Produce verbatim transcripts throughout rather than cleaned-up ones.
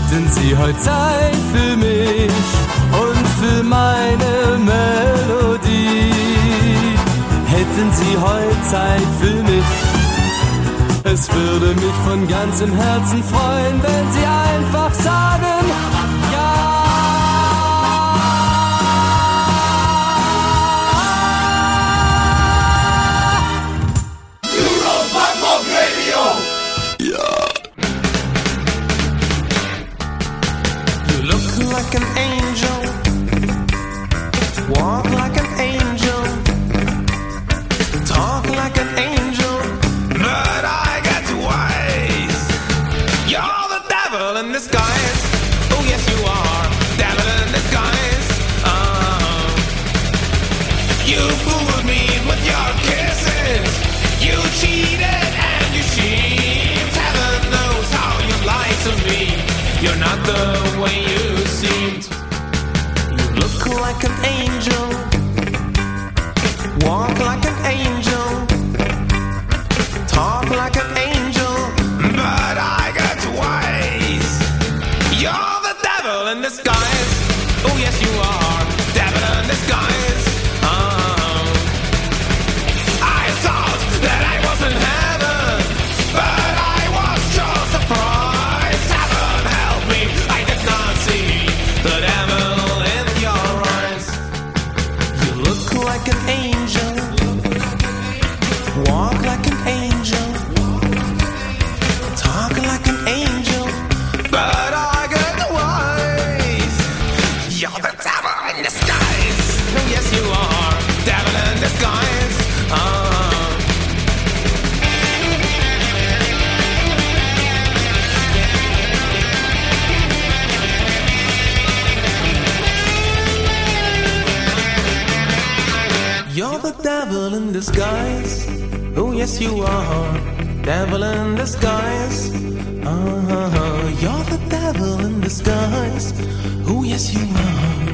Hätten Sie heute Zeit für mich und für meine Melodie? Hätten Sie heute Zeit für mich? Es würde mich von ganzem Herzen freuen, wenn Sie einfach sagen, ja. Like an angel, walk like an angel, talk like an angel, but I got two eyes. You're the devil in disguise. Oh yes you are, devil in disguise. Uh-huh. You fooled me with your kisses. You cheated and you schemed. Heaven knows how you lied to me. You're not the way you seemed. You look like an angel, walk like an angel, talk like an angel, but I got twice. You're the devil in disguise. Oh yes you are, devil in disguise. Uh-huh. I thought that I was in heaven, but I was just surprised. Heaven help me, I did not see the devil in your eyes. You look like an angel, walk like an angel, talk like an angel, but I got the wise. You're the devil in disguise. Oh yes you are, devil in disguise. Uh-huh. You're the devil in disguise. Oh yes you are, devil in disguise. Uh-huh. You're the devil in disguise. Oh yes you are.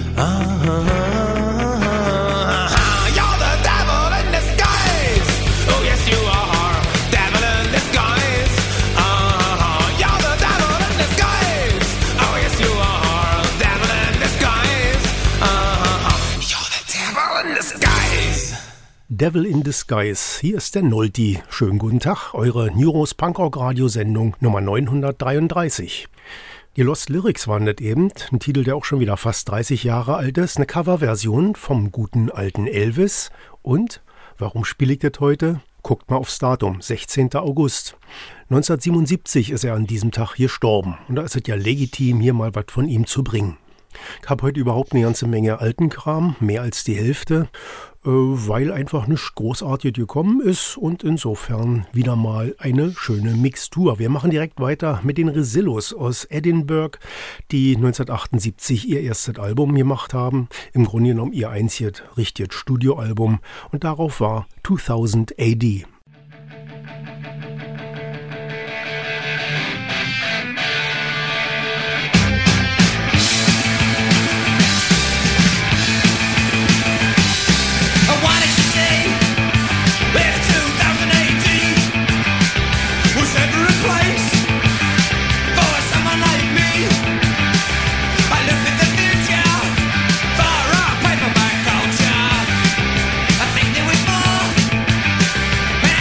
Uh-huh. You're the devil in disguise. Oh yes you are, devil in disguise. Uh-huh. You're the devil in disguise. Oh yes you are, devil in disguise. Uh-huh. You're the devil in disguise. Devil in Disguise. Hier ist der Nolti. Schönen guten Tag, eure Neuros Punkrock Radiosendung Nummer neunhundertdreiunddreißig. Die Lost Lyrics waren das eben, ein Titel, der auch schon wieder fast dreißig Jahre alt ist, eine Coverversion vom guten alten Elvis. Und warum spiele ich das heute? Guckt mal aufs Datum, sechzehnter August. neunzehnhundertsiebenundsiebzig ist er an diesem Tag gestorben. Und da ist es ja legitim, hier mal was von ihm zu bringen. Ich habe heute überhaupt eine ganze Menge alten Kram, mehr als die Hälfte, äh, weil einfach nichts Großartiges gekommen ist und insofern wieder mal eine schöne Mixtur. Wir machen direkt weiter mit den Rezillos aus Edinburgh, die neunzehnhundertachtundsiebzig ihr erstes Album gemacht haben. Im Grunde genommen ihr einziges richtiges Studioalbum und darauf war zweitausend A D. Paperback culture. I think there was more.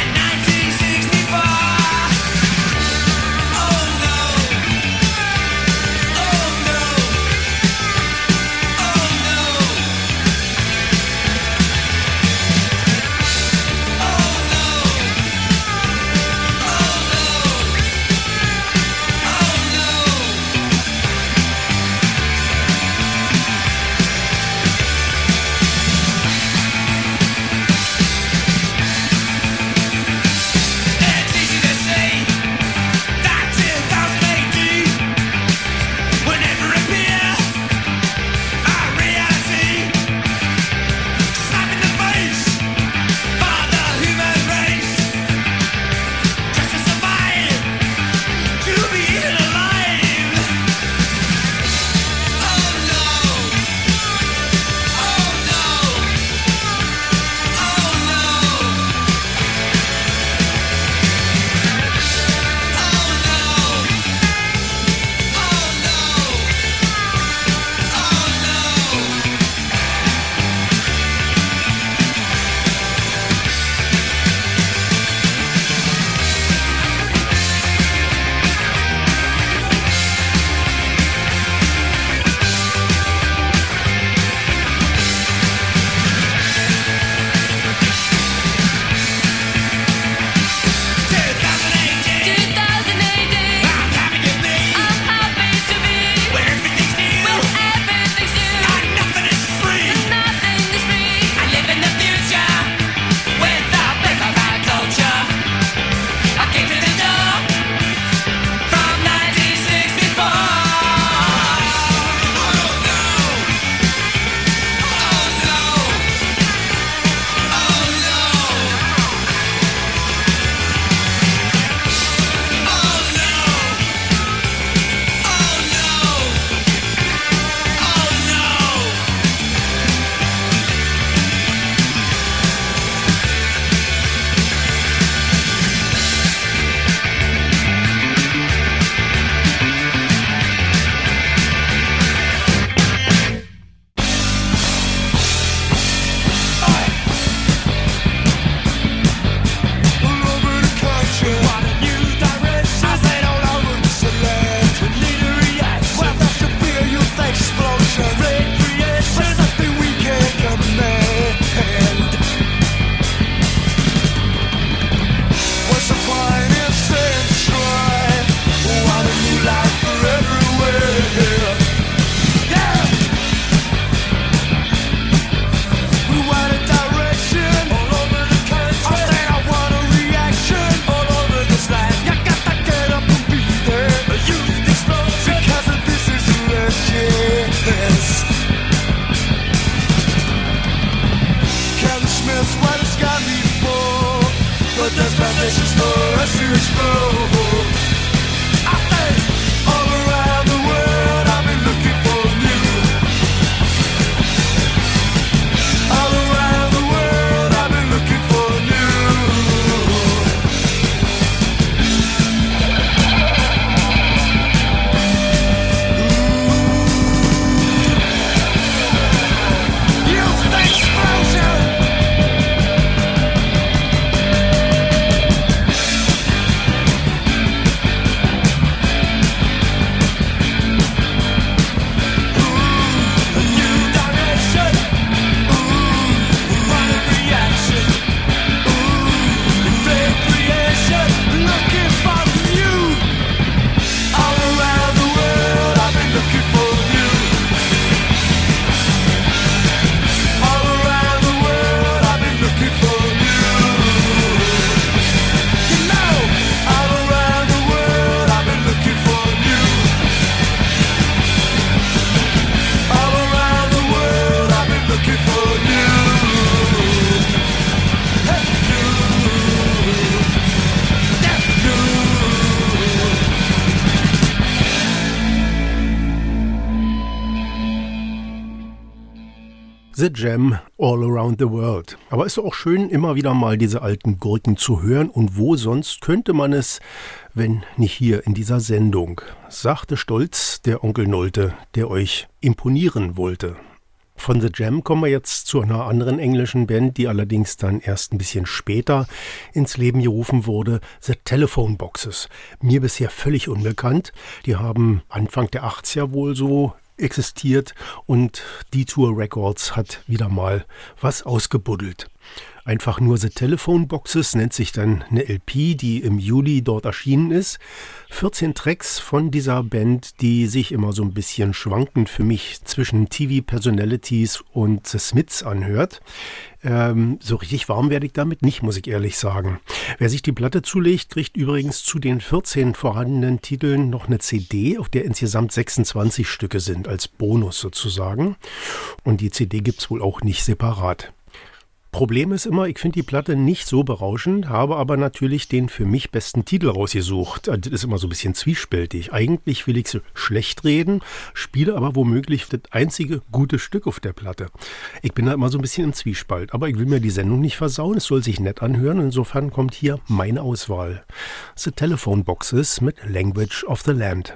search for us to explore. I think all around the world I've been looking for you. All around the world I've been looking for you. Youth explosion. A new direction. Ooh, what a reaction. Ooh, big creation. Looking for you. All around the world I've been looking for you. All around the world I've been looking for you. You know, all around the world I've been looking for you. All around the world I've been looking for you. Hey, you. Yeah, you. The Jam, All Around the World. Aber ist doch auch schön, immer wieder mal diese alten Gurken zu hören. Und wo sonst könnte man es, wenn nicht hier in dieser Sendung? Sagte stolz der Onkel Nolte, der euch imponieren wollte. Von The Jam kommen wir jetzt zu einer anderen englischen Band, die allerdings dann erst ein bisschen später ins Leben gerufen wurde, The Telephone Boxes. Mir bisher völlig unbekannt. Die haben Anfang der achtziger wohl so existiert und Detour Records hat wieder mal was ausgebuddelt. Einfach nur The Telephone Boxes nennt sich dann eine L P, die im Juli dort erschienen ist. vierzehn Tracks von dieser Band, die sich immer so ein bisschen schwankend für mich zwischen T V-Personalities und The Smiths anhört. Ähm, so richtig warm werde ich damit nicht, muss ich ehrlich sagen. Wer sich die Platte zulegt, kriegt übrigens zu den vierzehn vorhandenen Titeln noch eine C D, auf der insgesamt sechsundzwanzig Stücke sind, als Bonus sozusagen. Und die C D gibt's wohl auch nicht separat. Problem ist immer, ich finde die Platte nicht so berauschend, habe aber natürlich den für mich besten Titel rausgesucht. Das ist immer so ein bisschen zwiespältig. Eigentlich will ich so schlecht reden, spiele aber womöglich das einzige gute Stück auf der Platte. Ich bin da immer so ein bisschen im Zwiespalt, aber ich will mir die Sendung nicht versauen, es soll sich nett anhören. Insofern kommt hier meine Auswahl. The Telephone Boxes mit Language of the Land.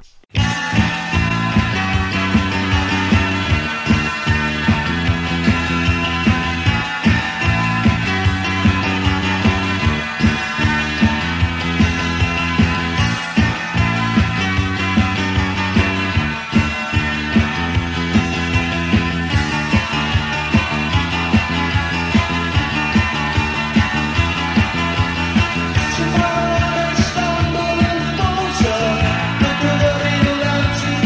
Stumbling closer, look at the little empty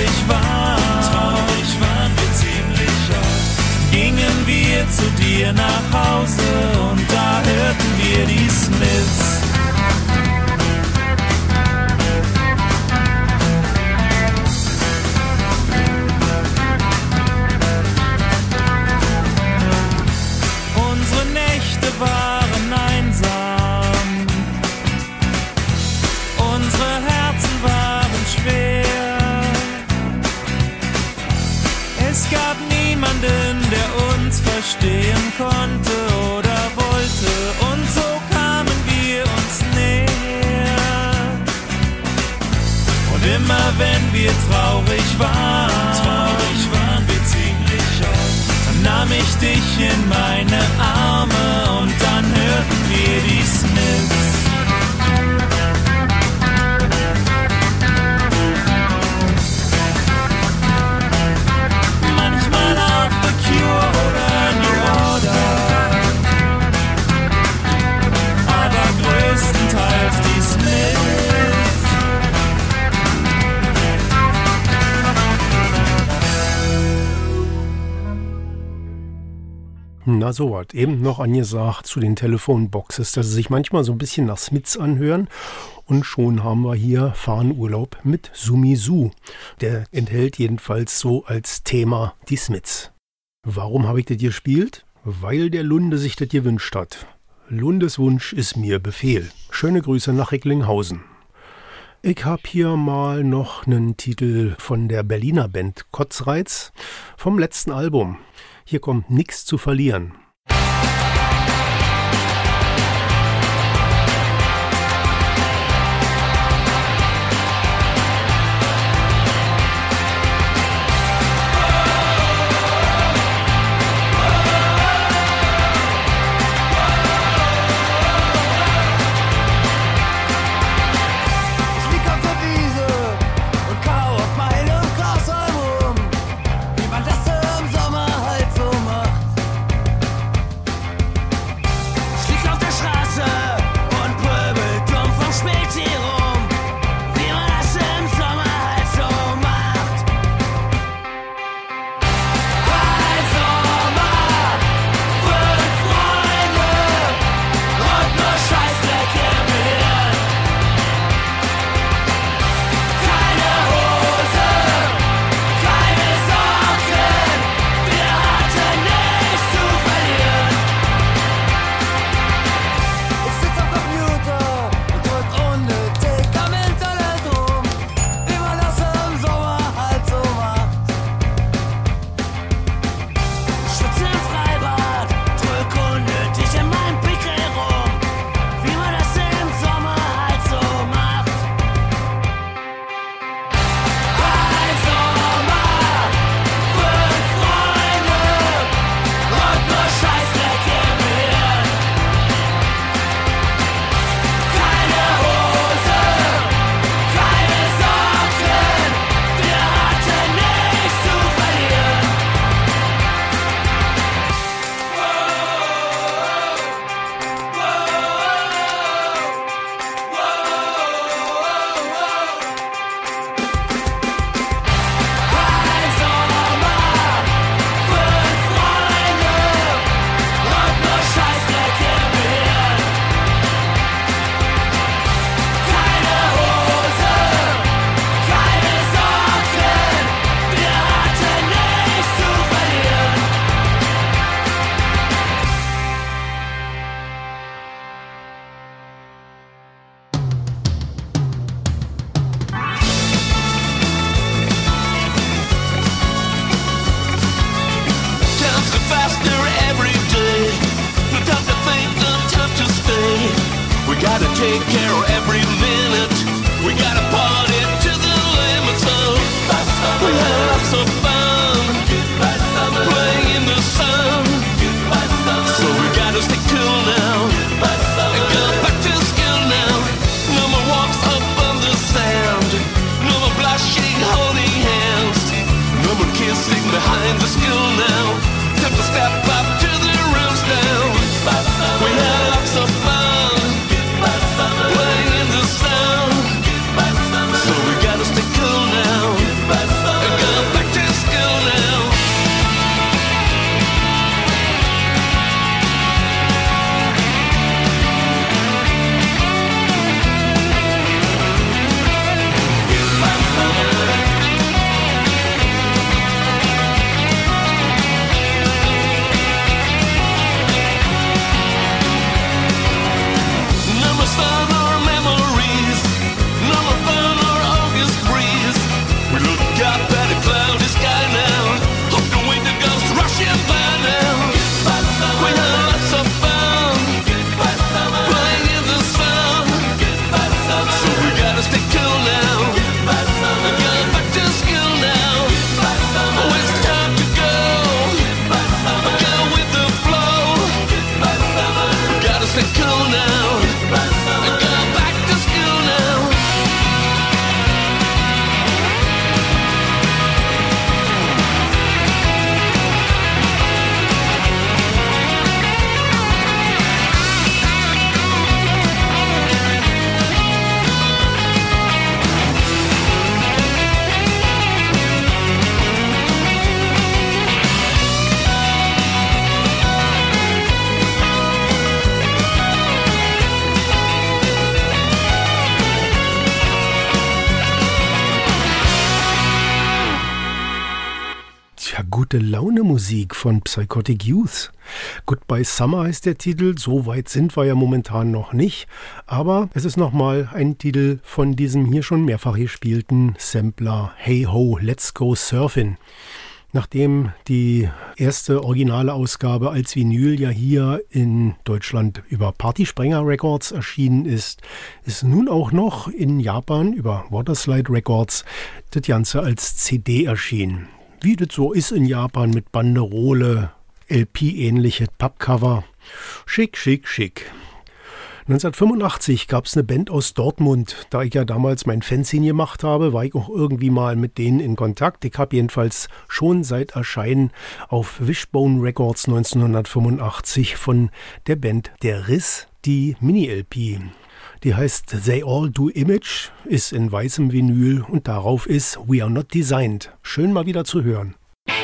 traurig waren, traurig waren wir ziemlich oft, gingen wir zu dir nach Hause und da hörten wir die Smiths. Unsere Nächte waren einsam, unsere Herzen waren schwer. Es gab niemanden, der uns verstehen konnte oder wollte, und so kamen wir uns näher. Und immer wenn wir traurig waren, traurig waren wir ziemlich oft, dann nahm ich dich in meine Arme und dann hörten wir die Smiths. Manchmal auch The Cure oder New Order, aber größtenteils die Smiths. Na so was, eben noch angesagt zu den Telefonboxes, dass sie sich manchmal so ein bisschen nach Smiths anhören. Und schon haben wir hier Fahrenurlaub mit Sumisu. Der enthält jedenfalls so als Thema die Smiths. Warum habe ich das gespielt? Weil der Lunde sich das gewünscht hat. Lundes Wunsch ist mir Befehl. Schöne Grüße nach Recklinghausen. Ich habe hier mal noch einen Titel von der Berliner Band Kotzreiz vom letzten Album. Hier kommt Nix zu verlieren. take care of every minute. We gotta party to the limit, so we have lots of fun playing in the sun. So we gotta stay cool now and go back to school now. No more walks up on the sand, no more blushing, holding hands, no more kissing behind the school now. Time to step up to the rooms now. We had lots of fun playing in the sun. So we gotta stay cool now. gute Laune Musik von Psychotic Youth. Goodbye Summer heißt der Titel, so weit sind wir ja momentan noch nicht, aber es ist nochmal ein Titel von diesem hier schon mehrfach gespielten Sampler Hey Ho, Let's Go Surfin'. Nachdem die erste originale Ausgabe als Vinyl ja hier in Deutschland über Partysprenger Records erschienen ist, ist nun auch noch in Japan über Waterslide Records das Ganze als C D erschienen. Wie das so ist in Japan mit Banderole, L P-ähnliche Pappcover. Schick, schick, schick. neunzehnhundertfünfundachtzig gab es eine Band aus Dortmund. Da ich ja damals mein Fanzine gemacht habe, war ich auch irgendwie mal mit denen in Kontakt. Ich habe jedenfalls schon seit Erscheinen auf Wishbone Records neunzehnhundertfünfundachtzig von der Band Der Riss die Mini-L P. Die heißt They All Do Image, ist in weißem Vinyl und darauf ist We Are Not Designed. Schön mal wieder zu hören.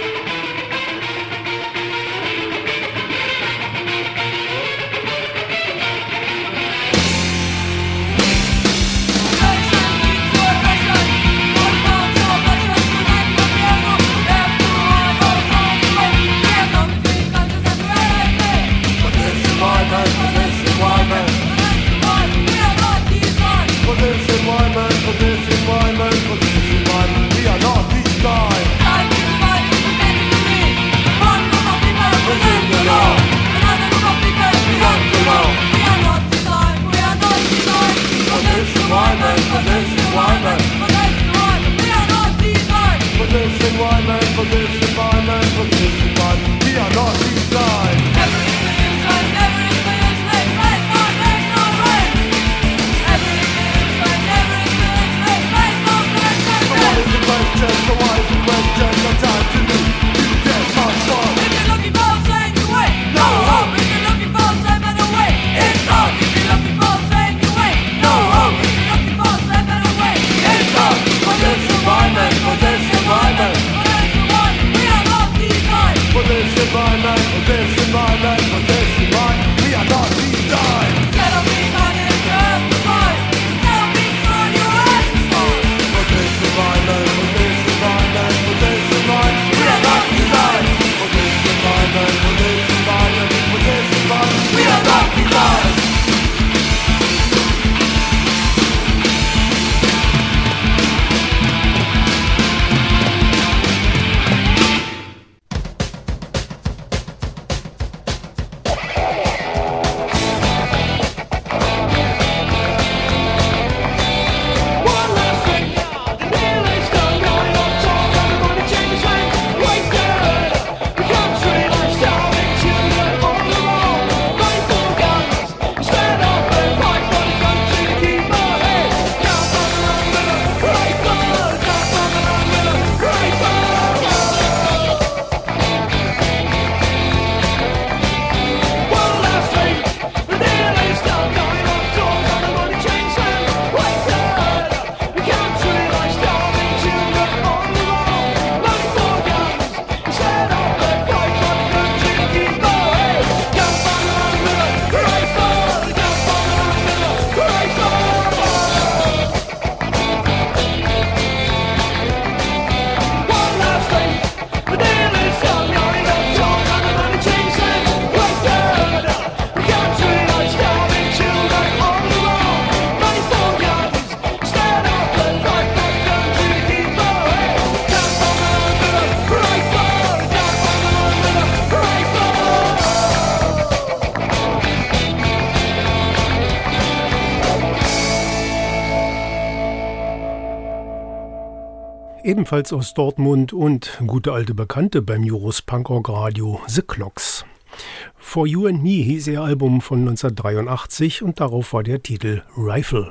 Ebenfalls aus Dortmund und gute alte Bekannte beim Juros Punkrock Radio, The Clocks. For You and Me hieß ihr Album von neunzehnhundertdreiundachtzig und darauf war der Titel Rifle.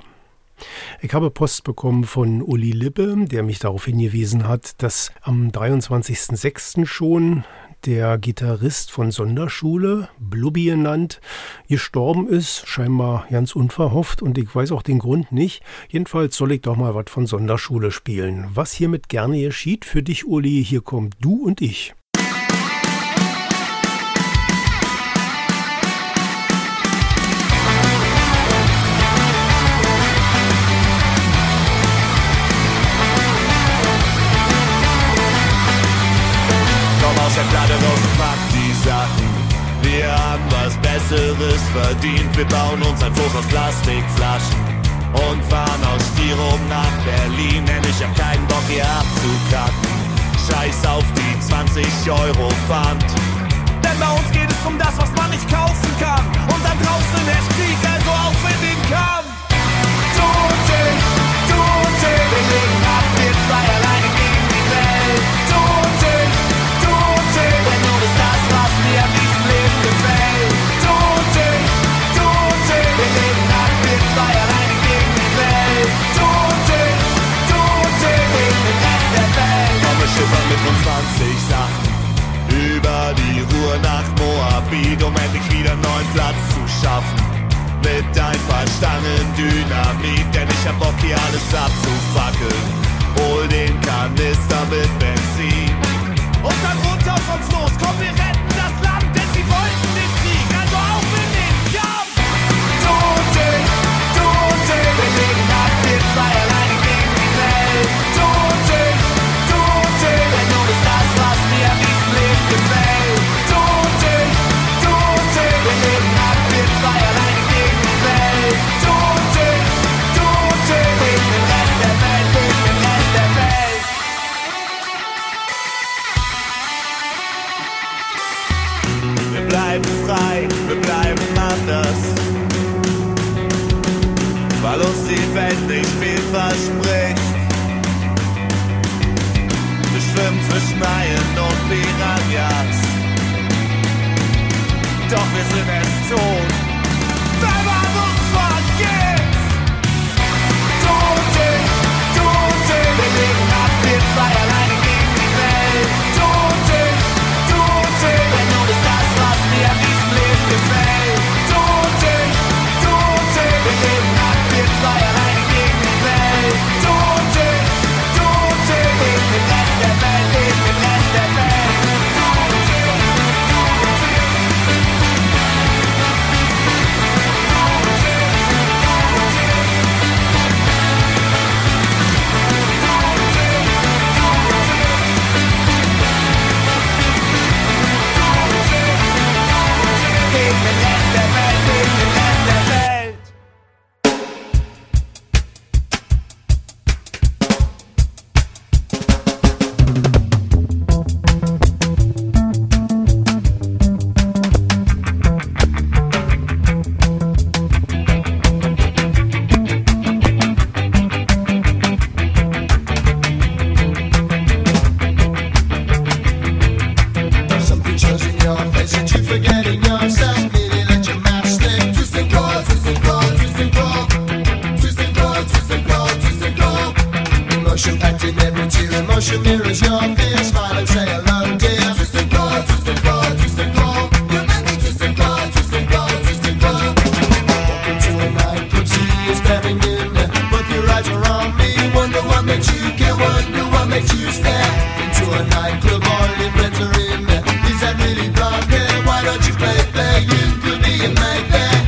Ich habe Post bekommen von Uli Lippe, der mich darauf hingewiesen hat, dass am dreiundzwanzigsten sechsten schon der Gitarrist von Sonderschule, Blubbi genannt, gestorben ist, scheinbar ganz unverhofft und ich weiß auch den Grund nicht. Jedenfalls soll ich doch mal was von Sonderschule spielen. Was hiermit gerne geschieht für dich, Uli, hier kommt Du und ich. Schade raus und pack die Sachen. Wir haben was Besseres verdient. Wir bauen uns ein Floß aus Plastikflaschen und fahren aus Styrom nach Berlin. Denn ich hab keinen Bock hier abzukacken. Scheiß auf die zwanzig Euro Pfand. Denn bei uns geht es um das, was man nicht kaufen kann. Und dann draußen herrscht Krieg, also auf in den Kampf. Du und ich, du und ich, wir legen ab, wir zwei alleine gegen die Welt. Du und ich, du und ich, denn du bist das, was mir an diesem Leben gefällt. Du und ich, du und ich, wir legen ab, wir zwei alleine gegen die Welt. Du und ich, du und ich, gegen den Rest der Welt. Komm, wir schippern mit uns zwanzig Sachen über die Ruhr nach Moabit, um endlich wieder neuen Platz zu schaffen. Mit ein paar Stangen Dynamit, denn ich hab Bock hier alles abzufackeln. Hol den Kanister mit Benzin und dann runter vom Floß, komm, wir retten das Land, denn sie wollten den Krieg, also auf in den Kampf. Du und ich, du und ich, wir legen ab, wir zwei alleine gegen die Welt. Du und ich, du und ich, denn du bist das, was mir an diesem Leben gefällt. Du und ich, du und ich, wir legen ab, wir zwei alleine gegen die Welt. Du und ich, du und ich, gegen den Rest der Welt, gegen den Rest der Welt. Wir bleiben frei, wir bleiben anders, weil uns die Welt nicht viel verspricht. Wir schwimmen zwischen Haien und Piranhas, doch wir sind es tot, wenn man uns vergisst. Du und ich, du und ich, wir legen ab, wir zwei alleine gegen die Welt. Du und ich, du und ich, denn du bist das, was mir an diesem Leben gefällt. Du und ich, du und ich, wir legen ab, wir zwei alleine gegen die Welt. Du und ich, du und ich, gegen den Rest der Welt, gegen den Rest der Welt. Gegen den Rest der Welt, gegen den Rest der Welt. Some pictures in your face that you forget in yourself. Merely let your mask slip. Twist and crawl, twist and crawl, twist and crawl. Twist and crawl, twist and crawl, twist and crawl. Emotion packed in every tear. Emotion mirrors your fear. Smile and say hello, dear. Twist and crawl, twist and crawl, twist and crawl. You make me twist and crawl, twist and crawl, twist and crawl. Walk into a nightclub, see you standing in there. Both your eyes are on me. Wonder what makes you care. Wonder what makes you stare. Into a nightclub, all your friends are in there. Is that really blonde hair? Why don't you play fair? You could be a Mayfair.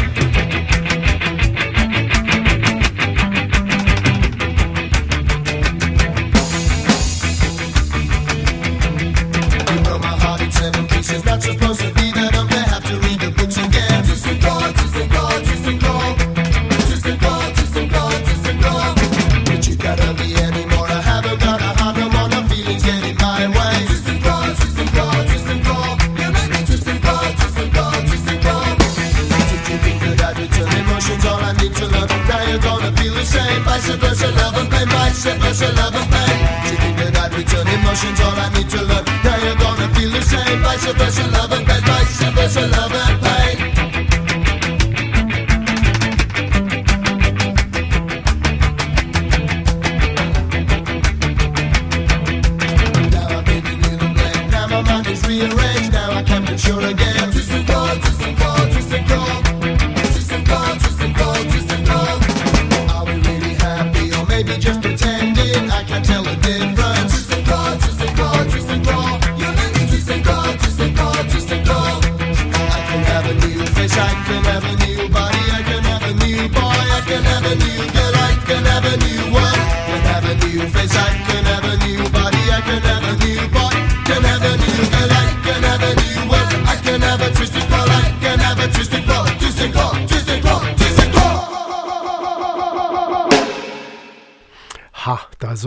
You know my heart in seven pieces. Not supposed to be that I'm gonna have to read the books again. Twist and crawl, twist and crawl, twist and crawl. Twist and crawl, twist and crawl, twist and crawl. But you gotta be anymore. I haven't got a heart no more. No feelings get in my way. Twist and crawl, twist and crawl, twist and crawl. You make me twist and crawl, twist and crawl, twist and crawl. Did you think that I'd return emotions? All I need to learn. Now you're gonna feel the same. Vice versa, love and pain. Vice versa, love and pain. Did you think that I'd return emotions? All I need to learn. Now you're gonna feel the same. Vice versa, love and pain. Vice versa, love and pain. Now I'm giving you the blame. Now my mind is rearranged. Now I can't picture again. Twist and crawl, twist and crawl, twist and crawl. Twist and crawl, twist and crawl, twist and crawl. Are we really happy or maybe just pretending? I can't tell the difference. Twist and crawl, twist and crawl, twist and crawl. You make me twist and crawl, twist and crawl, twist and crawl. I can have a new face, I can have a new body, I can have a new boy, I can have a new girl, I can have a new one. Can have a new face, I can have a new body, I can have a new boy, can have a new girl, I can have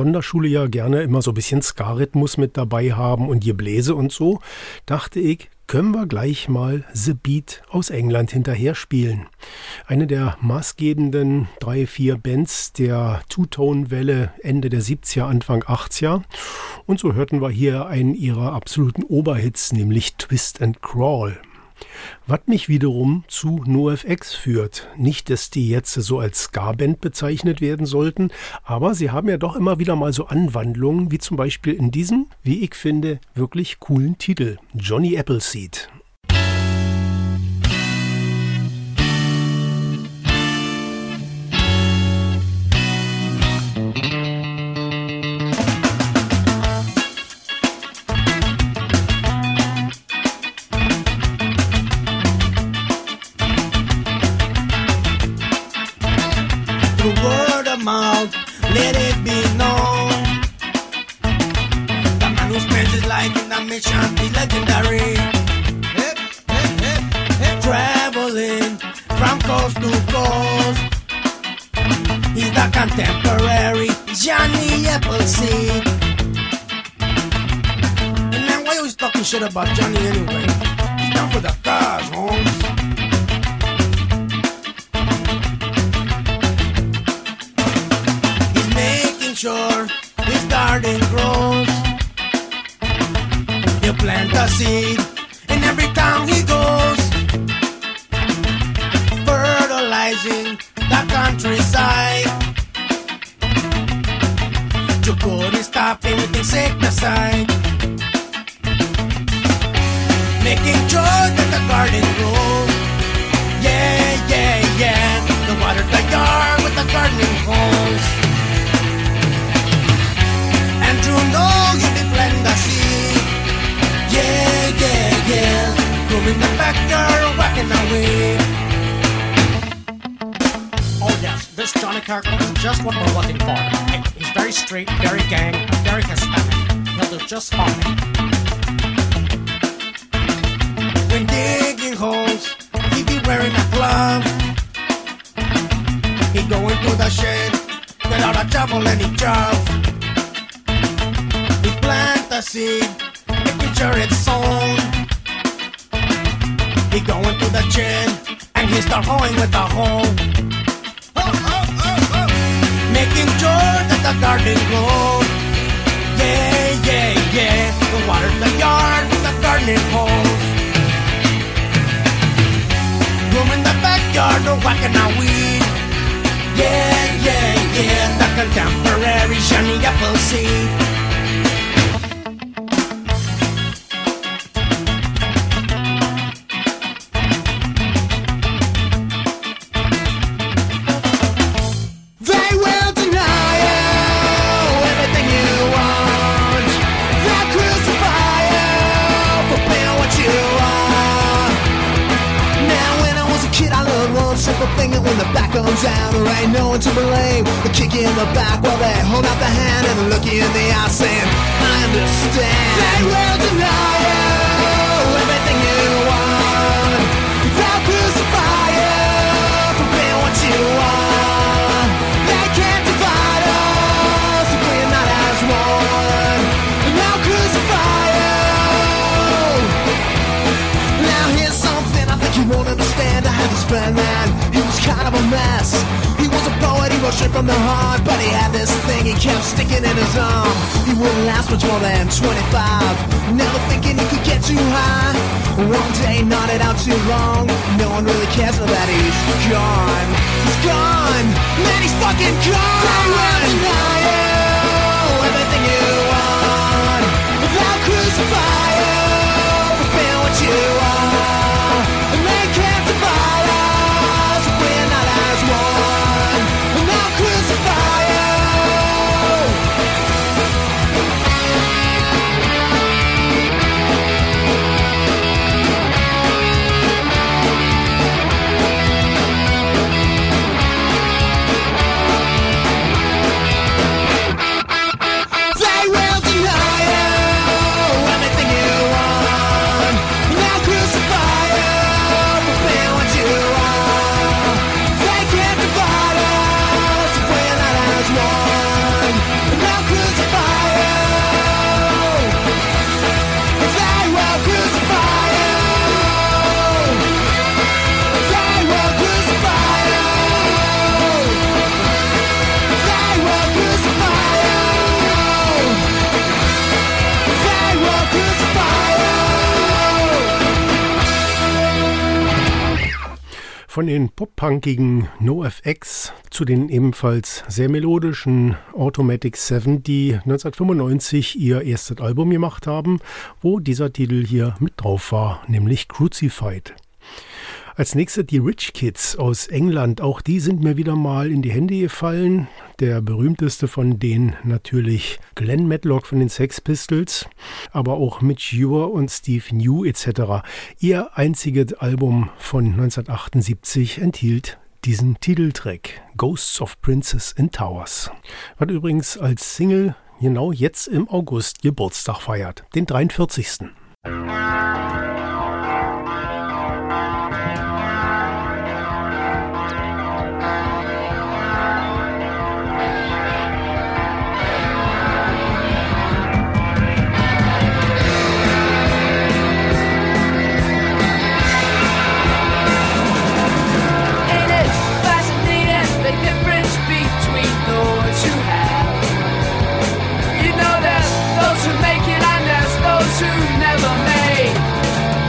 Sonderschule ja gerne immer so ein bisschen Ska-Rhythmus mit dabei haben und Gebläse und so, dachte ich, können wir gleich mal The Beat aus England hinterher spielen. Eine der maßgebenden drei, vier Bands der Two-Tone-Welle Ende der siebziger, Anfang achtziger. Und so hörten wir hier einen ihrer absoluten Oberhits, nämlich Twist and Crawl. Was mich wiederum zu NoFX führt. Nicht, dass die jetzt so als Ska-Band bezeichnet werden sollten, aber sie haben ja doch immer wieder mal so Anwandlungen, wie zum Beispiel in diesem, wie ich finde, wirklich coolen Titel, Johnny Appleseed. Let it be known, the man who spent his life in a mission is legendary. Hip, hip, hip, hip. Traveling from coast to coast, he's the contemporary Johnny Appleseed. And man, why you always talking shit about Johnny anyway? He's down for the cause, Holmes. Sure, his garden grows. You plant a seed in every town he goes, fertilizing the countryside. You couldn't stop him with insecticide, making sure that the garden grows. Yeah, yeah, yeah. The water the yard with the gardening hose. And you know you did plant the seed. Yeah, yeah, yeah. Growing the backyard, whacking away. Oh yes, this Johnny character is just what we're looking for. He's very straight, very gang, very Hispanic. He'll do just fine. When digging holes, he be wearing a glove. He go into the shed without a shovel and he jump. He plant the seed, making sure it's sown. He go into the chin and he start hoeing with the hoe. Oh, oh, oh, oh. Making sure that the garden grows. Yeah, yeah, yeah. We water the yard with the gardening hose. Room in the backyard, no whacking a weed. Yeah, yeah, yeah. The contemporary Johnny Appleseed. When the back comes out, there ain't no one to blame. The kick in the back while they hold out the hand and look you in the eye saying, I understand. They will deny you everything you want. They'll crucify you for being what you are. They can't divide us if we're not as one. And they'll crucify you. Now here's something I think you won't understand. I had this friend, man, he was kind of a mess. He was a poet, he wrote straight from the heart, but he had this thing he kept sticking in his arm. He wouldn't last much more than twenty-five, never thinking he could get too high. One day, nodded out too long, no one really cares now that he's gone. He's gone, man, he's fucking gone. They will deny you everything you want. They'll crucify you for being what you are. And they can't divide us if we're not as one. And they'll crucify you. They will deny you everything Von den pop-punkigen NoFX zu den ebenfalls sehr melodischen Automatic Seven, die neunzehnhundertfünfundneunzig ihr erstes Album gemacht haben, wo dieser Titel hier mit drauf war, nämlich Crucified. Als nächstes die Rich Kids aus England. Auch die sind mir wieder mal in die Hände gefallen. Der berühmteste von denen natürlich Glenn Matlock von den Sex Pistols, aber auch Mitch Ure und Steve New et cetera. Ihr einziges Album von neunzehnhundertachtundsiebzig enthielt diesen Titeltrack Ghosts of Princes in Towers, was übrigens als Single genau jetzt im August Geburtstag feiert, den dreiundvierzigsten Who never made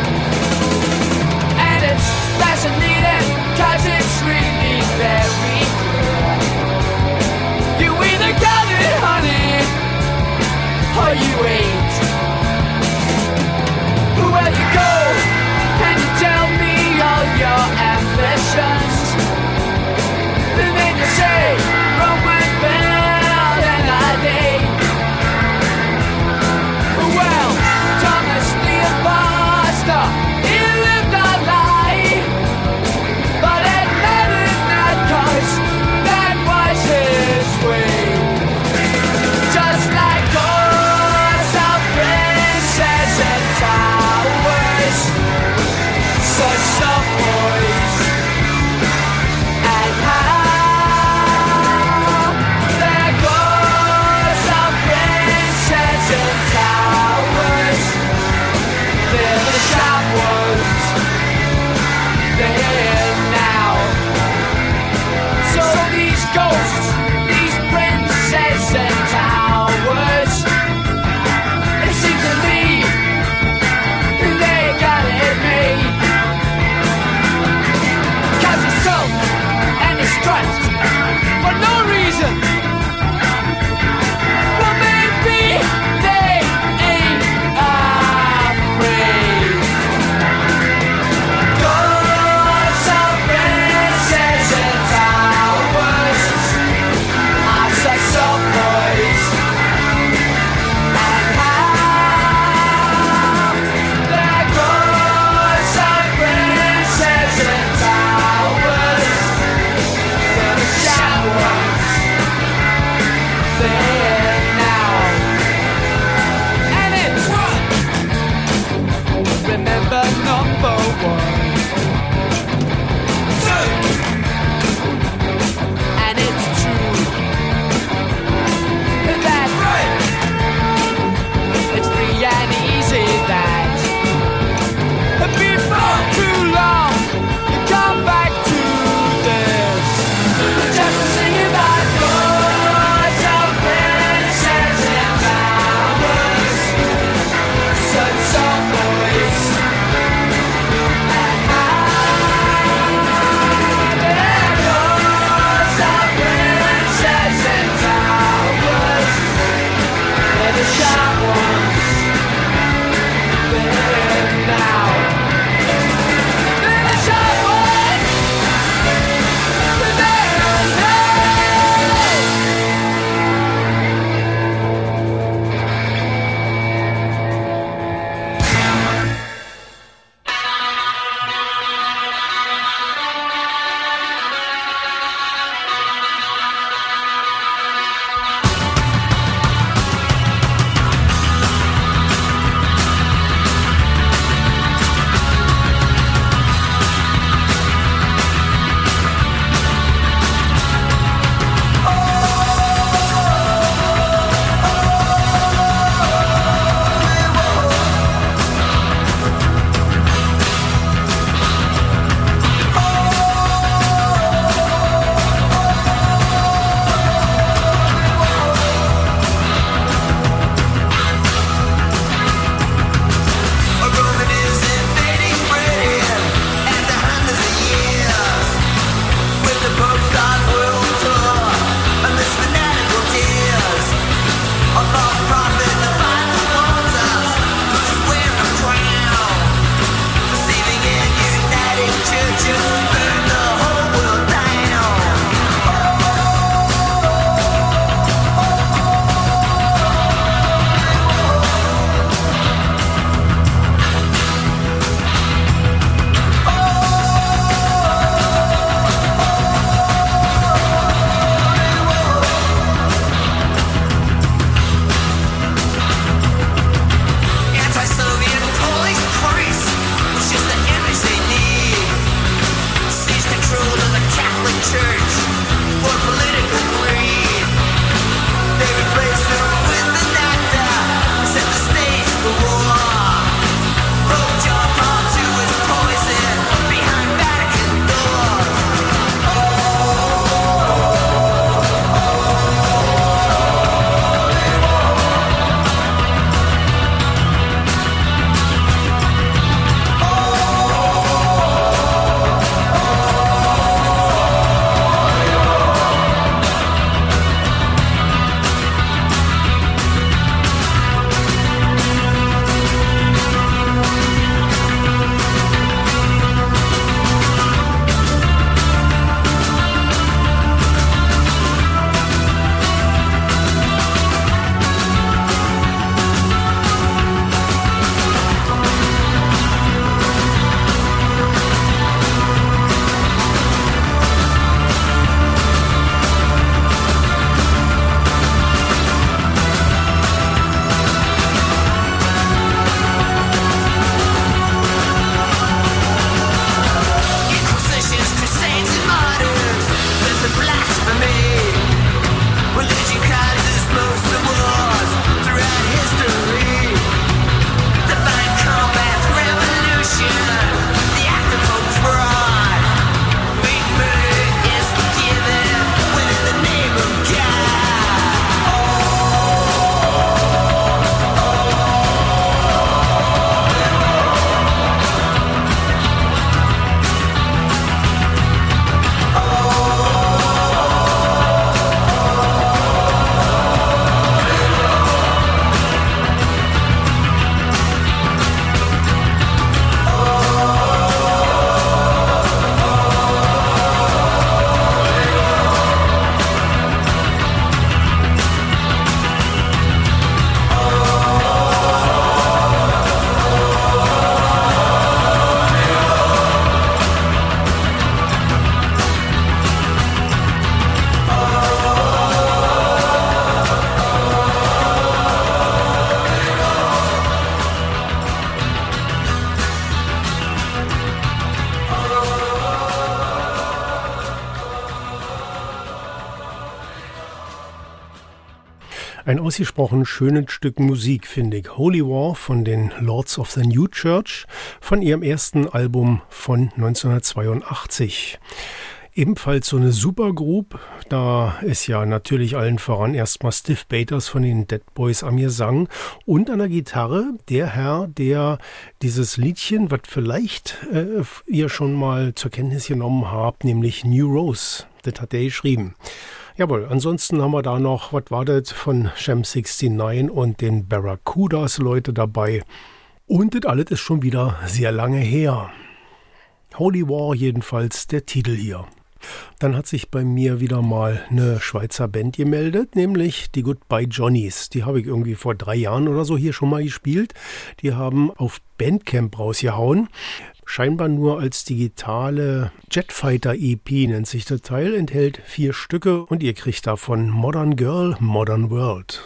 Ein ausgesprochen schönes Stück Musik, finde ich. Holy War von den Lords of the New Church von ihrem ersten Album von neunzehnhundertzweiundachtzig. Ebenfalls so eine Supergroup, da ist ja natürlich allen voran erstmal Stiv Bators von den Dead Boys am Gesang und an der Gitarre der Herr, der dieses Liedchen, was vielleicht äh, ihr schon mal zur Kenntnis genommen habt, nämlich New Rose, das hat er geschrieben. Jawohl, ansonsten haben wir da noch, was war das, von Sham neunundsechzig und den Barracudas Leute dabei. Und das alles ist schon wieder sehr lange her. Holy War jedenfalls der Titel hier. Dann hat sich bei mir wieder mal eine Schweizer Band gemeldet, nämlich die Goodbye Johnnies. Die habe ich irgendwie vor drei Jahren oder so hier schon mal gespielt. Die haben auf Bandcamp rausgehauen. Scheinbar nur als digitale Jetfighter E P nennt sich der Teil, enthält vier Stücke und ihr kriegt davon Modern Girl, Modern World.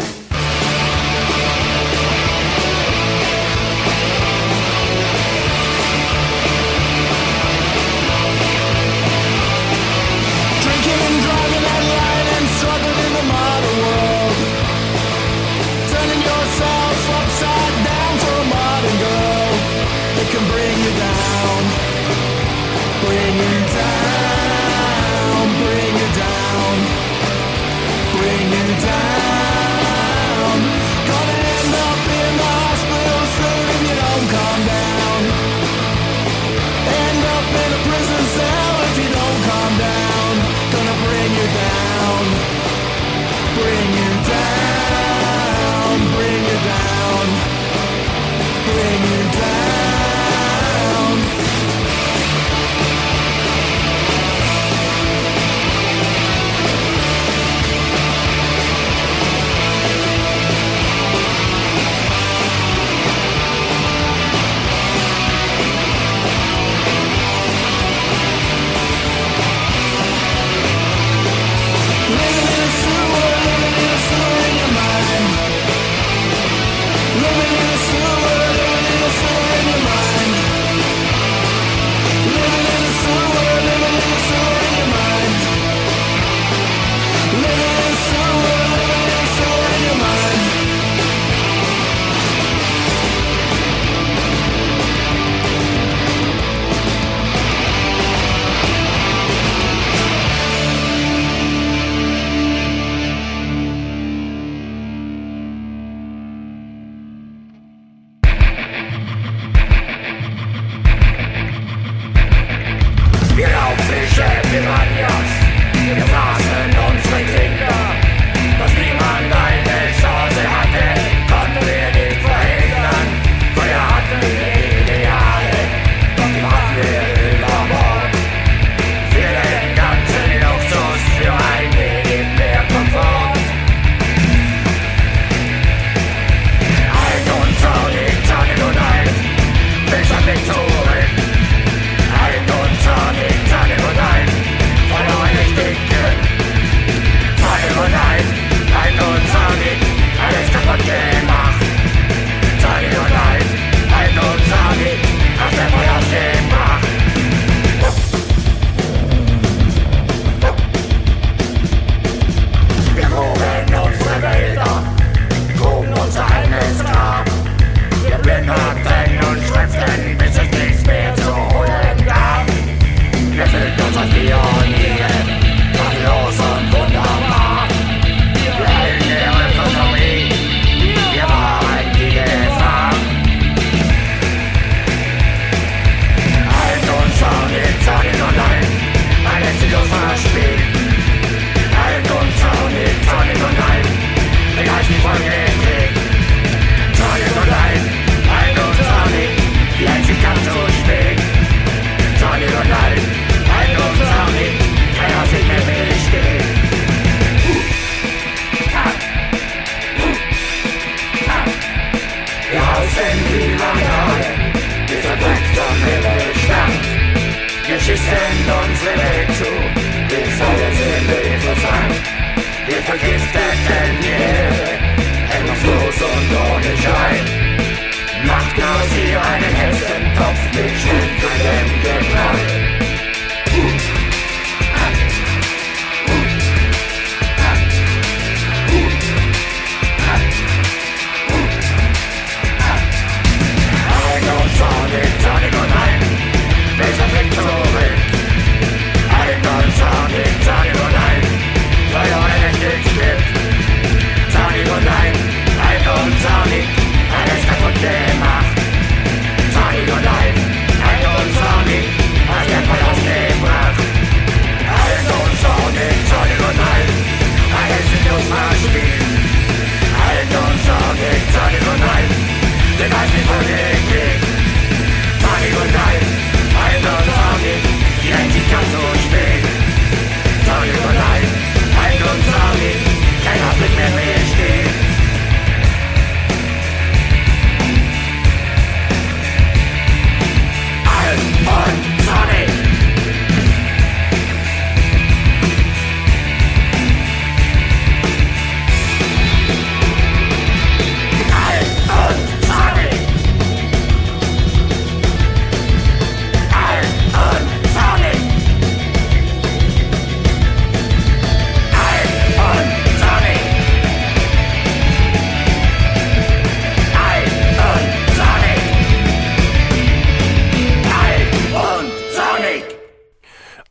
Can bring you down, bring you down, bring you down, bring you down. Gonna end up in the hospital soon if you don't calm down. End up in a prison cell if you don't calm down. Gonna bring you down, bring you down, bring you down, bring you down.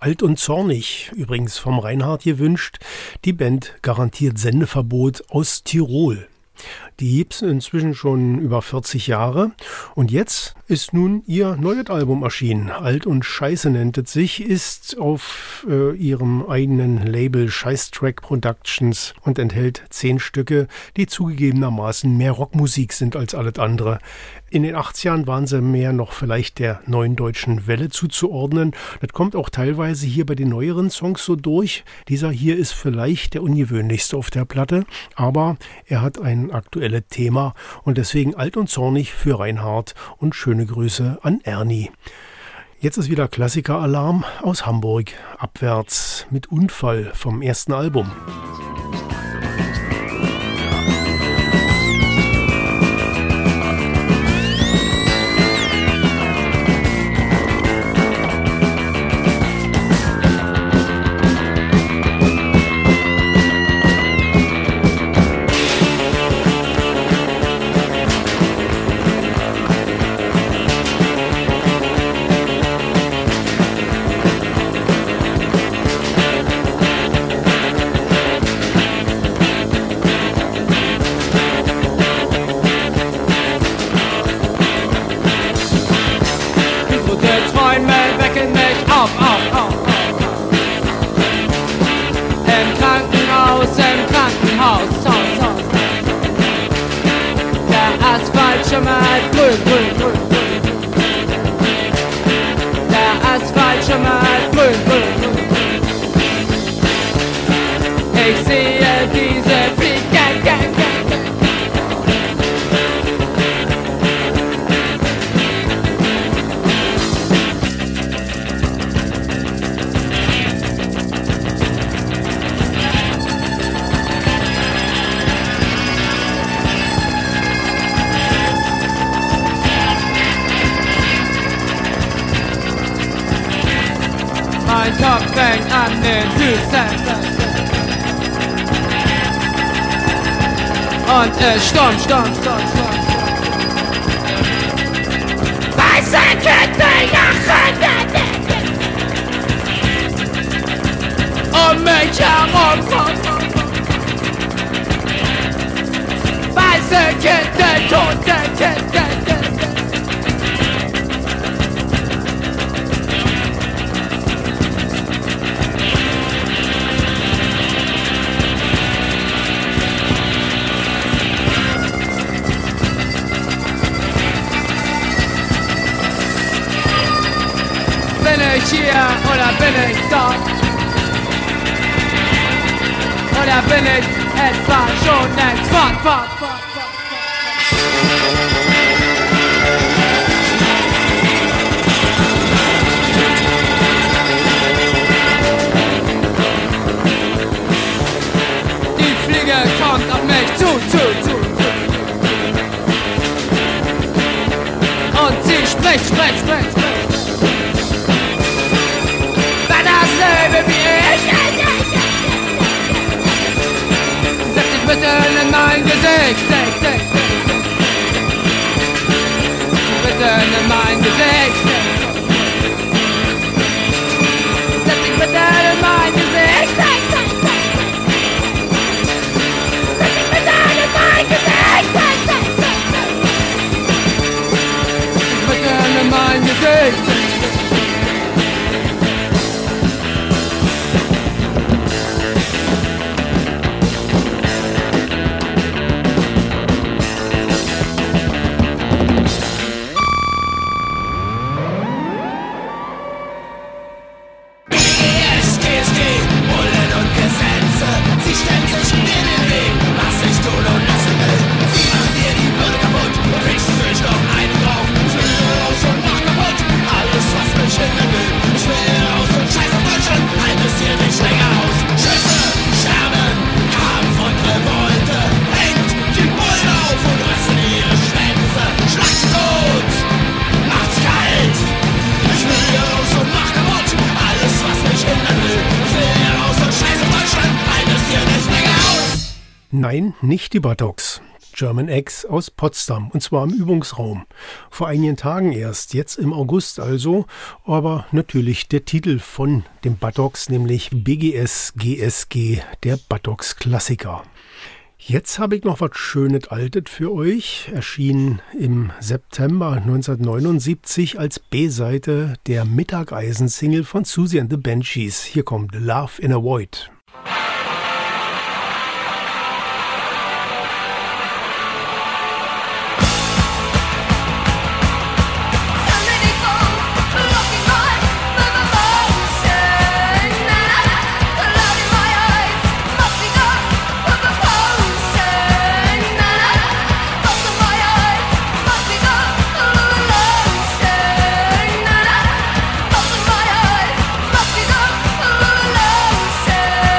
Alt und zornig, übrigens vom Reinhard gewünscht, die Band Garantiert Sendeverbot aus Tirol. Die gibt's inzwischen schon über vierzig Jahre und jetzt ist nun ihr neues Album erschienen. Alt und Scheiße nennt es sich, ist auf äh, ihrem eigenen Label Scheißtrack Productions und enthält zehn Stücke, die zugegebenermaßen mehr Rockmusik sind als alles andere. In den achtzigern waren sie mehr noch vielleicht der neuen deutschen Welle zuzuordnen. Das kommt auch teilweise hier bei den neueren Songs so durch. Dieser hier ist vielleicht der ungewöhnlichste auf der Platte, aber er hat ein aktuelles Thema und deswegen alt und zornig für Reinhard und schöne Grüße an Ernie. Jetzt ist wieder Klassikeralarm aus Hamburg, abwärts mit Unfall vom ersten Album. Und es Sturm, Sturm, Sturm, Sturm. Weiße Kette, Jachen, um mich herum. Weiße Kette, tote Kette. Bin ich hier oder bin ich dort? Oder bin ich etwa schon längst fort, fort, fort, fort, Die Fliege kommt auf mich zu, zu, zu. Und sie spricht, spricht, spricht, spricht. Dasselbe wie ich. Setz dich bitte in mein Gesicht. Bitte in mein Gesicht. Setz dich bitte in mein Gesicht. Setz dich bitte in mein Gesicht. Setz dich bitte in mein Gesicht. Nein, nicht die Buttocks. German X aus Potsdam, und zwar im Übungsraum. Vor einigen Tagen erst, jetzt im August also, aber natürlich der Titel von dem Buttocks, nämlich B G S G S G, der Buttocks Klassiker. Jetzt habe ich noch was Schönes Altes für euch, erschienen im September neunzehnhundertneunundsiebzig als B-Seite der Mittageisen-Single von Susie and the Banshees. Hier kommt Love in a Void. Must be go, ooh, love,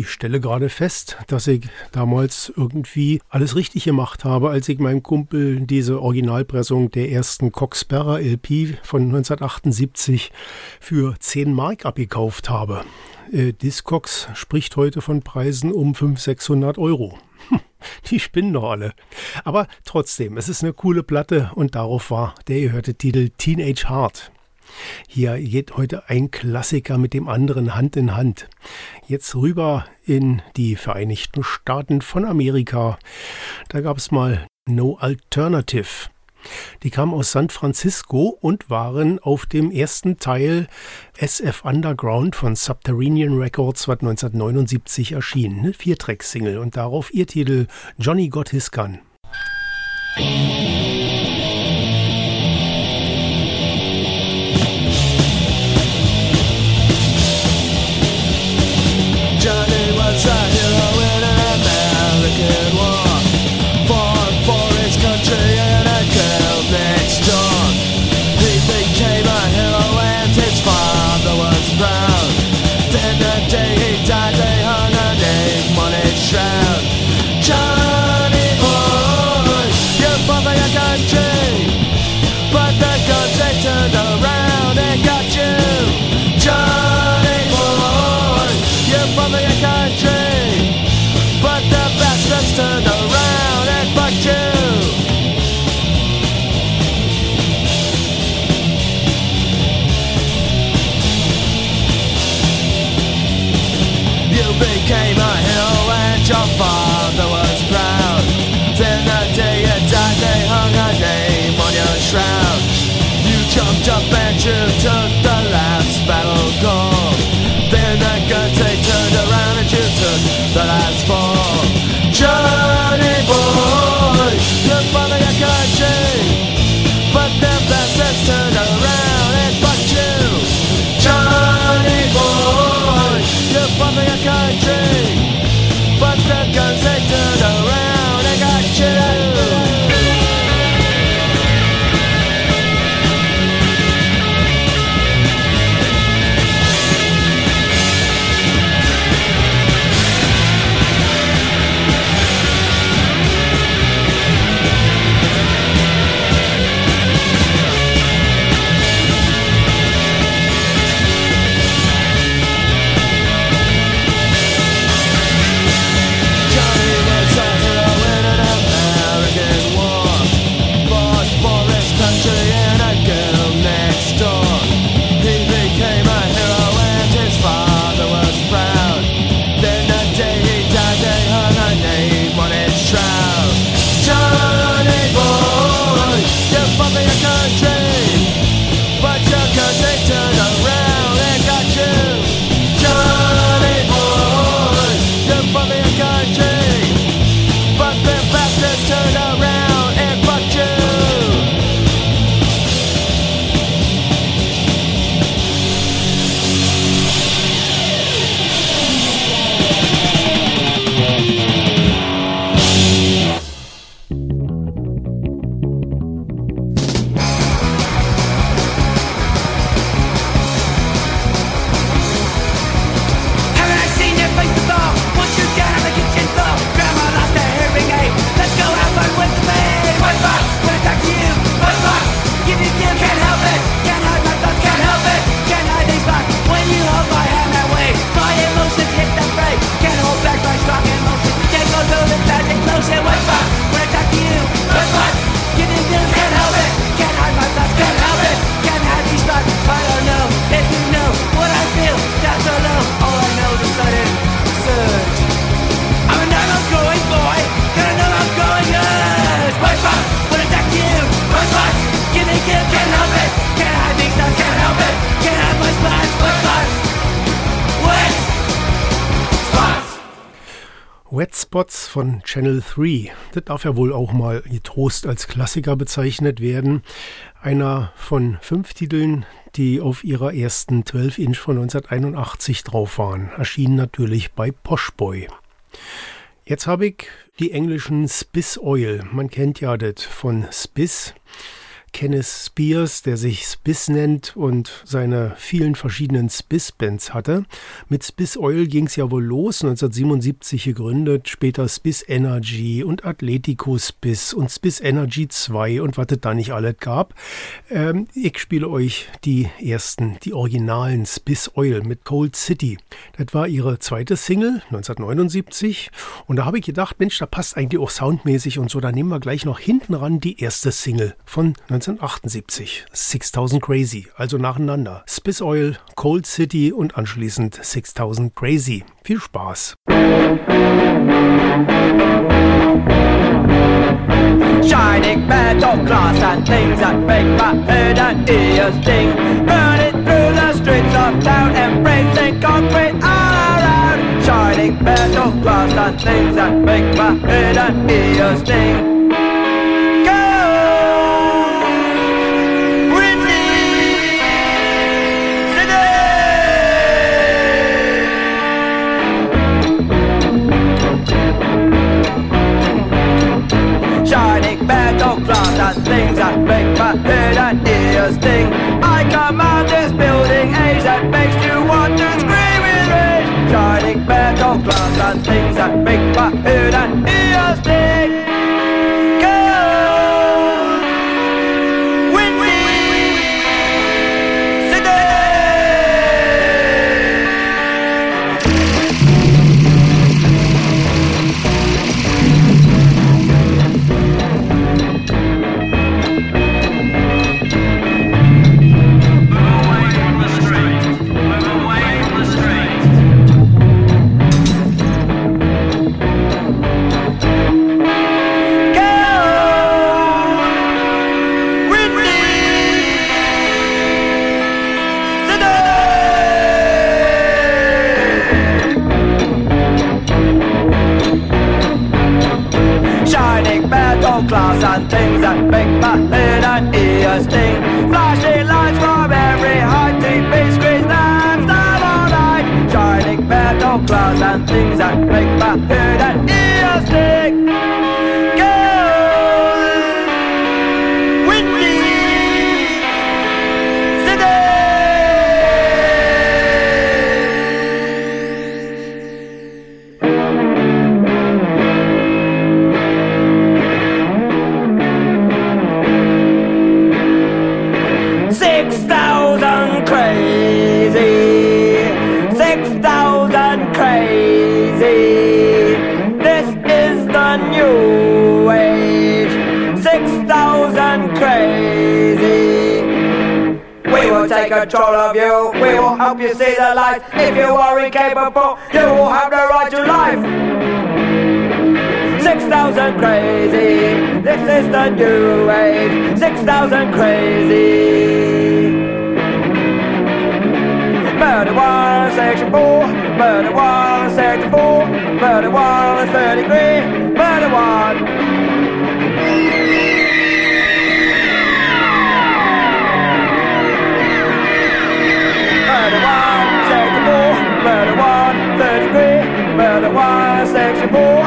Ich stelle gerade fest, dass ich damals irgendwie alles richtig gemacht habe, als ich meinem Kumpel diese Originalpressung der ersten Cox-Sparrer L P von neunzehnhundertachtundsiebzig für zehn Mark abgekauft habe. Äh, Discogs spricht heute von Preisen um fünfhundert, sechshundert Euro. Die spinnen doch alle. Aber trotzdem, es ist eine coole Platte und darauf war der gehörte Titel Teenage Heart. Hier geht heute ein Klassiker mit dem anderen Hand in Hand. Jetzt rüber in die Vereinigten Staaten von Amerika. Da gab es mal No Alternative. Die kamen aus San Francisco und waren auf dem ersten Teil S F Underground von Subterranean Records, was neunzehnhundertneunundsiebzig erschien. Eine Viertrack-Single und darauf ihr Titel Johnny Got His Gun. Johnny was a hero in an American war, fought for his country and a girl next door. He became a hero and his father was proud. Then the day he died they hung a name on his shroud. Johnny boy, you fought for your country, but the guns they turned around and got you. Johnny boy, you fought for your country, but the bastards turned around and fucked you. You became a hero and your father was proud. Then the day you died they hung a name on your shroud. You jumped up and you took the last battle call. Then the guns they turned around and you took the last fall. Johnny boy, you fought for your country, but the bastards turned around and fucked you. Johnny boy, you fought for your country, but the guns they turned around and got you. Wet Spots von Channel drei. Das darf ja wohl auch mal getrost als Klassiker bezeichnet werden. Einer von fünf Titeln, die auf ihrer ersten zwölf Inch von neunzehnhunderteinundachtzig drauf waren. Erschienen natürlich bei Poshboy. Jetzt habe ich die englischen Spiss Oil. Man kennt ja das von Spiss. Kenneth Spears, der sich Spiss nennt und seine vielen verschiedenen Spiss-Bands hatte. Mit Spiss Oil ging es ja wohl los, neunzehnhundertsiebenundsiebzig gegründet, später Spiss Energy und Atletico Spiss und Spiss Energy zwei und was es da nicht alles gab. Ähm, ich spiele euch die ersten, die originalen Spiss Oil mit Cold City. Das war ihre zweite Single, neunzehnhundertneunundsiebzig, und da habe ich gedacht, Mensch, da passt eigentlich auch soundmäßig und so, da nehmen wir gleich noch hinten ran die erste Single von neunzehnhundertachtundsiebzig, sixtausend Crazy, also nacheinander. Spiss Oil, Cold City und anschließend sixtausand Crazy. Viel Spaß! Shining metal glass and things that make my head and ears sting. Burning through the streets of town, embracing concrete all around. Shining metal glass and things that make my head and ears sting. Metal glass and things that make my head and ears sting. I command this building age that makes you want to scream in rage. Shining metal glass and things that make my head and ears sting. Glass and things that make my head and ears sting. Flashing lights from every height, T V screens that stand all night. Shining metal glass and things that make my head and ears sting. Take control of you, we will help you see the light. If you are incapable, you will have the right to life. Six thousand crazy, this is the new age. Six thousand crazy. Murder one, section four. Murder one, section four. Murder one, thirty-three. Murder one. Murder one, section four, murder one, thirty-three, murder one, section four.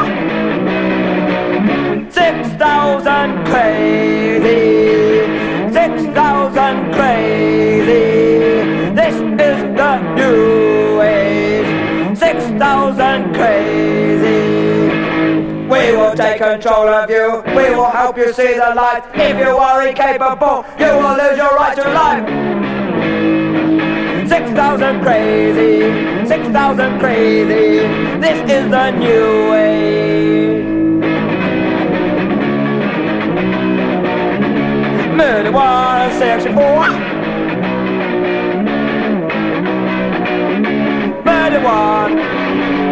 Six thousand crazy, six thousand crazy. This is the new age. Six thousand crazy. We will take control of you. We will help you see the light. If you are incapable, you will lose your right to life. Six thousand crazy, six thousand crazy, this is the new age. Murder one, section four. Murder one.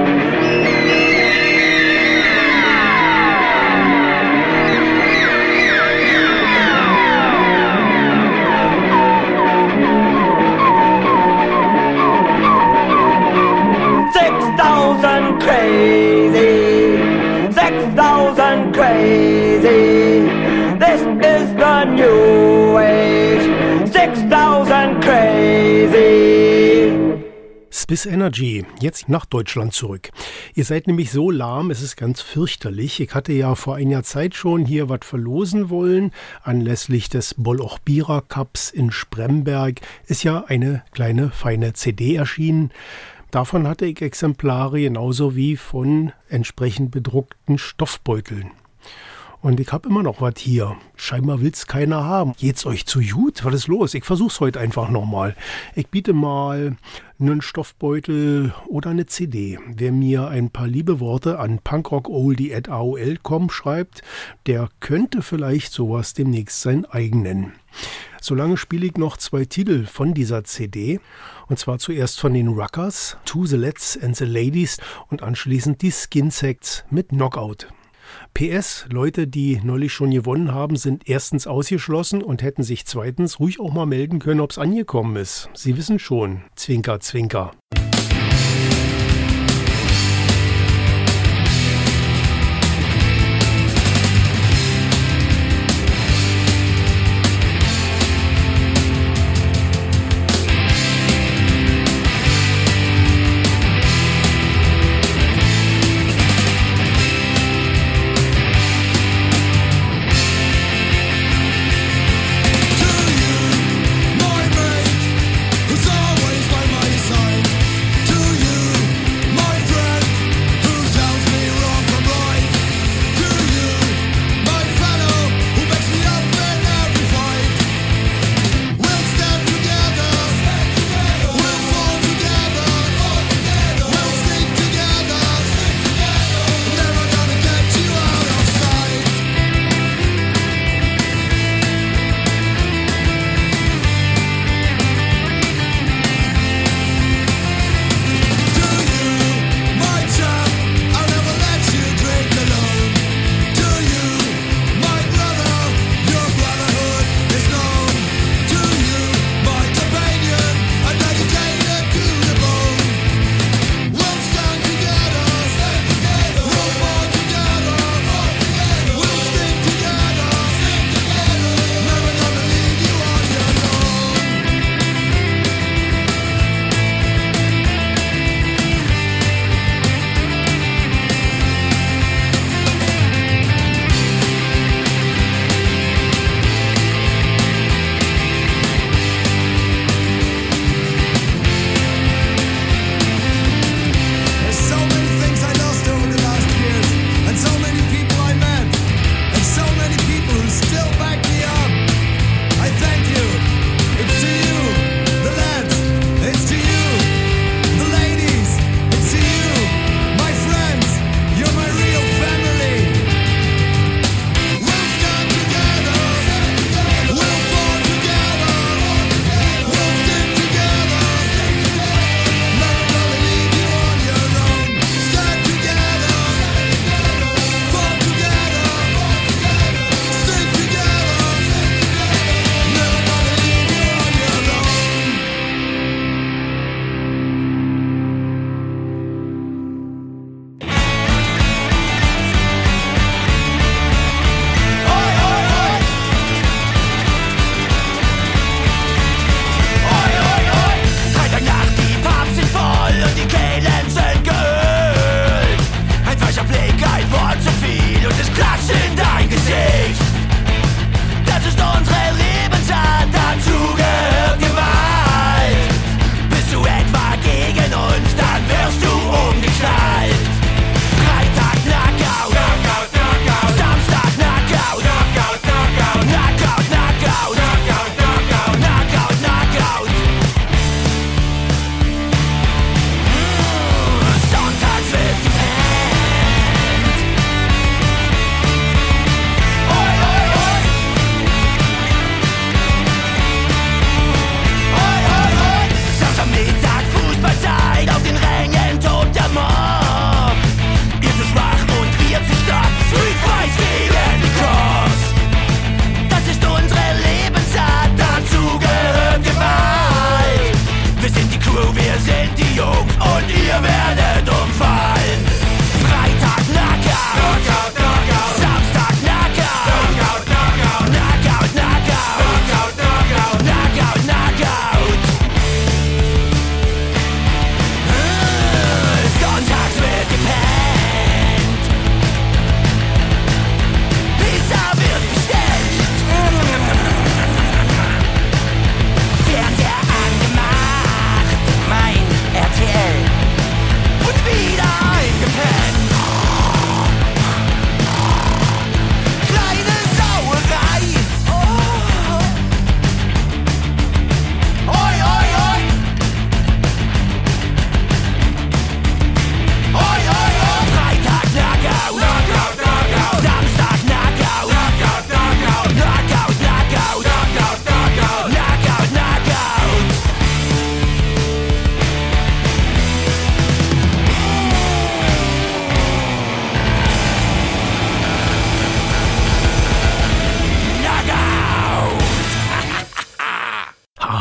Thousand crazy, six thousand crazy. This is the new age. Six thousand crazy. Swiss Energy, jetzt nach Deutschland zurück. Ihr seid nämlich so lahm, es ist ganz fürchterlich. Ich hatte ja vor einiger Zeit schon hier was verlosen wollen. Anlässlich des Boloch Bira Cups in Spremberg ist ja eine kleine feine C D erschienen. Davon hatte ich Exemplare genauso wie von entsprechend bedruckten Stoffbeuteln. Und ich habe immer noch was hier. Scheinbar will's keiner haben. Geht's euch zu gut? Was ist los? Ich versuch's heute einfach nochmal. Ich biete mal einen Stoffbeutel oder eine C D. Wer mir ein paar liebe Worte an punkrockoldie at a o l punkt com schreibt, der könnte vielleicht sowas demnächst sein eigen nennen. Solange spiele ich noch zwei Titel von dieser C D. Und zwar zuerst von den Ruckers, To the Lads and the Ladies und anschließend die Skin-Sects mit Knockout. P S, Leute, die neulich schon gewonnen haben, sind erstens ausgeschlossen und hätten sich zweitens ruhig auch mal melden können, ob es angekommen ist. Sie wissen schon, Zwinker, Zwinker. Who's always by my side?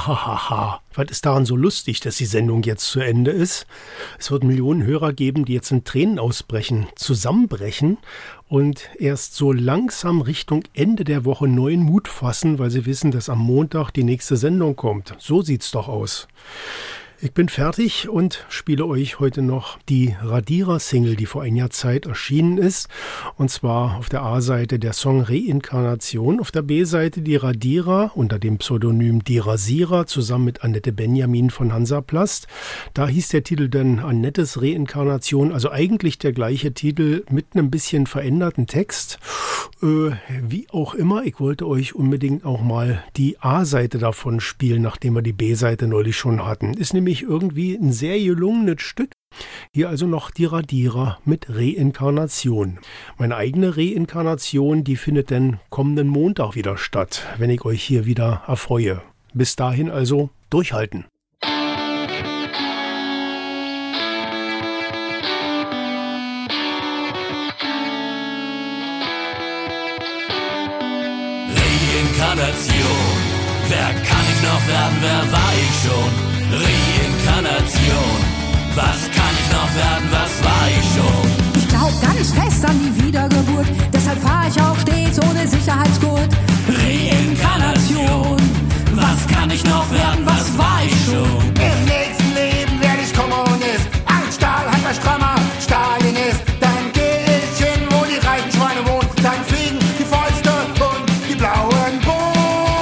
Hahaha. Was ist daran so lustig, dass die Sendung jetzt zu Ende ist? Es wird Millionen Hörer geben, die jetzt in Tränen ausbrechen, zusammenbrechen und erst so langsam Richtung Ende der Woche neuen Mut fassen, weil sie wissen, dass am Montag die nächste Sendung kommt. So sieht's doch aus. Ich bin fertig und spiele euch heute noch die Radierer-Single, die vor einiger Zeit erschienen ist. Und zwar auf der A-Seite der Song Reinkarnation, auf der B-Seite die Radierer unter dem Pseudonym Die Rasierer zusammen mit Annette Benjamin von Hansaplast. Da hieß der Titel dann Annettes Reinkarnation, also eigentlich der gleiche Titel mit einem bisschen veränderten Text. Äh, wie auch immer, ich wollte euch unbedingt auch mal die A-Seite davon spielen, nachdem wir die B-Seite neulich schon hatten. Ist nämlich irgendwie ein sehr gelungenes Stück. Hier also noch die Radierer mit Reinkarnation. Meine eigene Reinkarnation, die findet dann kommenden Montag wieder statt, wenn ich euch hier wieder erfreue. Bis dahin also durchhalten. Reinkarnation, wer kann ich noch werden, wer war ich schon? Reinkarnation, was kann ich noch werden, was war ich schon? Ich glaub ganz fest an die Wiedergeburt, deshalb fahr ich auch stets ohne Sicherheitsgurt. Reinkarnation, was kann ich noch werden, was war ich schon? Im nächsten Leben werde ich Kommunist, ein Stahlhandwerkstrammer, Stalinist. Dann geh ich hin, wo die reichen Schweine wohnen, dann fliegen die Fäuste und die blauen Bohnen.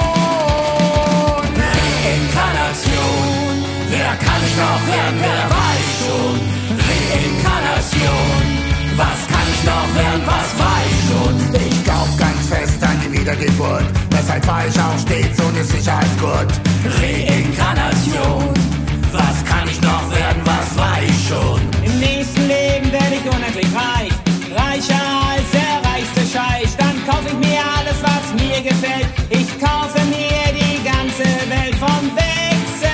Reinkarnation, wer kann ich noch werden, wer war ich schon? Reinkarnation, was kann ich noch werden, was war ich schon? Ich glaub ganz fest an die Wiedergeburt, weshalb fahr ich auch stets ohne Sicherheitsgurt. Reinkarnation, was kann ich noch werden, was war ich schon? Im nächsten Leben werde ich unendlich reich, reicher als der reichste Scheich. Dann kaufe ich mir alles, was mir gefällt. Ich kaufe mir die ganze Welt vom Wechselgeld.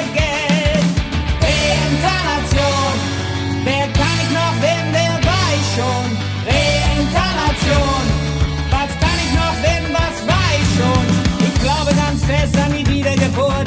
Reinkarnation, wer kann ich noch werden, wer war ich schon? Reinkarnation, was kann ich noch werden, was war ich schon? Ich glaube ganz fest an die Wiedergeburt,